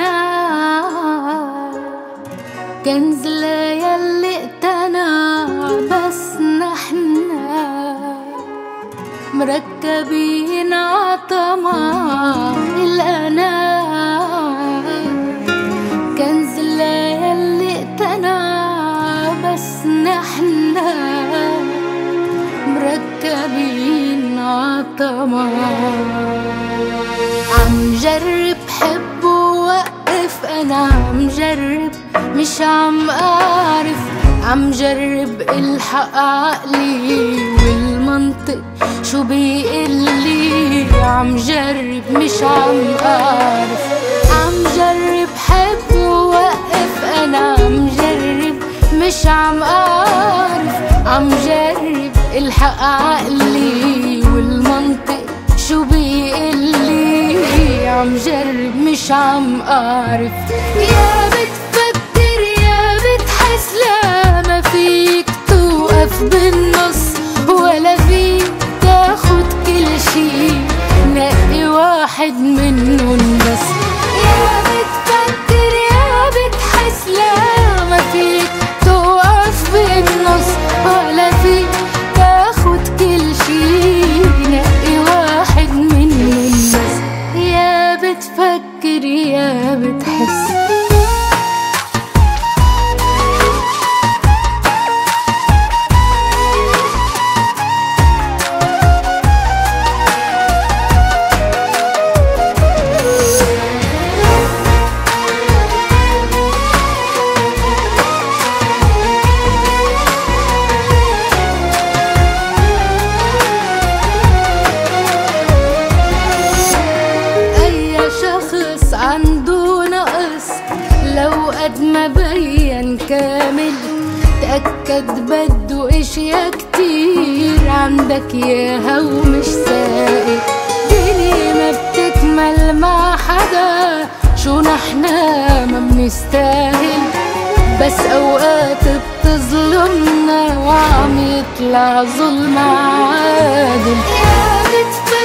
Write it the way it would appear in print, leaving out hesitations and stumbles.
الأنا كنز يلي اقتنع، بس نحنا مركبين عطمع الأنا. كنز يلي اقتنع، بس نحنا مركبين عطمع. عم جرب حب ووقف، أنا عم جرب مش عم أعرف. عم جرب الحق عقلي والمنطق شو بيقلي. عم جرب مش عم أعرف. عم جرب حب ووقف، أنا عم جرب مش عم أعرف. عم جرب الحق عقلي والمنطق شو بيقلي. عم جرب مش عم أعرف. يا بتفكر يا بتحس، لا ما فيك توقف بالنص، ولا فيك تاخد كل شي، نقي واحد منهم بس. يا بتفكر يا بتحس، لا ما فيك توقف بالنص، ولا فيك تاخد كل شي، نقي واحد منهم بس. يا بتفكر يا بتحس. عنده نقص لو قد ما بين كامل، تأكد بده اشياء كتير عندك ياها ومش سائل. دنيا ما بتكمل مع حدا، شو نحنا ما بنستاهل، بس اوقات بتظلمنا وعم يطلع ظلم عادل. يا